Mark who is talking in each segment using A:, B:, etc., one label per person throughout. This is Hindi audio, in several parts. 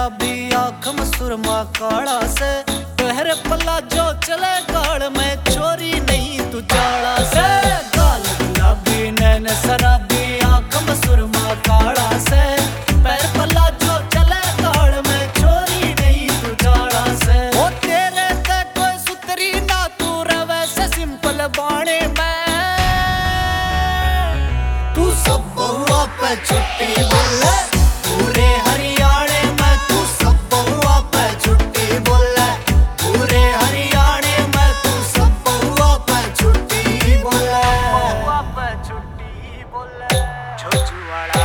A: शराबी आँख में सुरमा काला से पहरे पल्ला जो चले गाल में चोरी नहीं तू जाड़ा से गाल गुलाबी नैन शराबी आँख में सुरमा काला से पैर पल्ला जो चले गाल में चोरी नहीं तू जाड़ा से ओ तेरे ते कोई सुतरी ना तू रवे से सिंपल बाणे में तू सब बहुआ पे छुट्टी बोले पूरे हरियाणे में तू सब बहुआ पे छुट्टी बोले पूरे हरियाणे में तू सब बहुआ पे छुट्टी बोले बहुआ पे छुट्टी बोले छोचुवाड़ा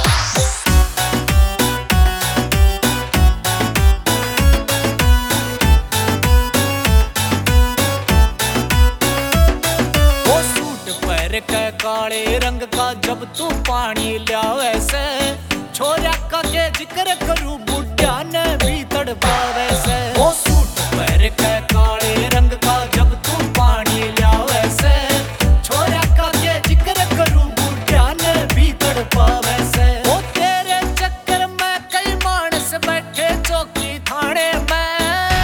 A: वो सूट पहर के काले रंग का जब तू पानी लियावे से छोरा का के जिक्र करूं बुढ़ा ने भी तड़पावे से वो सूट पहर के काले रंग का जब तू पानी लियावे से छोरा का के जिक्र करूं बुढ़ा ने भी तड़पावे से वो तेरे चक्कर में कई मानस बैठे चौकी थाने में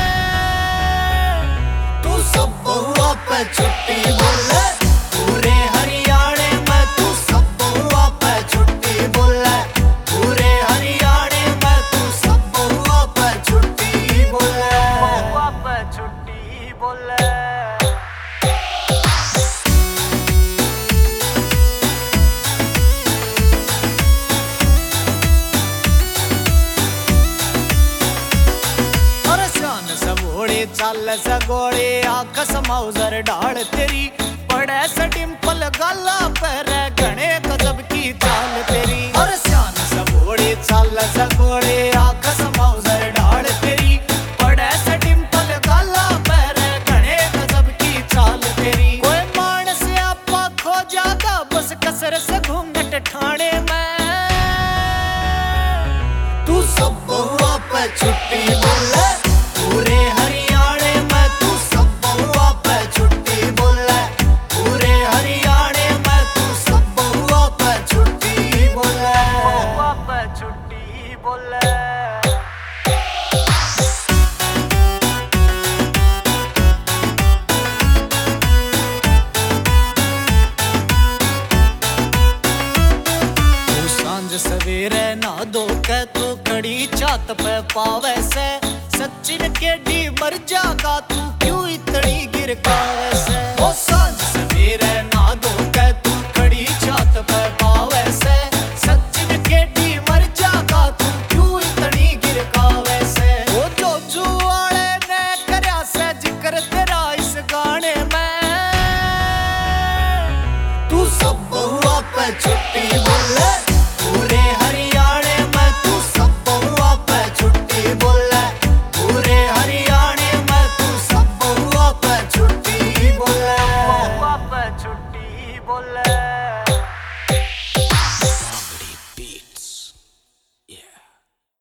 A: तू सब बहुआ पे छुट्टी बोले पूरे हरियाणे में तू सब बहुआ पे छुट्टी बोले पूरे हरियाणे में तू सब बहुआ पे छुट्टी बोले बहुआ पे छुट्टी बोले चाल सगोड़े आँख समाउजर डाल तेरी पड़े से डिम्पल गाला पर घने गजब की चाल तेरी और श्यान सगोड़े चाल सगोड़े आँख समाउजर डाल तेरी पड़े से डिम्पल गाला पर घने गजब की चाल तेरी कोई मान से आपा खो जाता बस कसर से घूंघट ठाणे में तू सब बहुआ पे छुट्टी बोले पूरे हरियाणे में तू सब बहुआ पे छुट्टी बोले पूरे हरियाणे में तू सब बहुआ पे छुट्टी बोले बहुआ पे छुट्टी बोले सवेरे ना दो के तू खड़ी छत पे पावे से सचिन के डी मर जागा तू क्यों इतनी गिरकावे से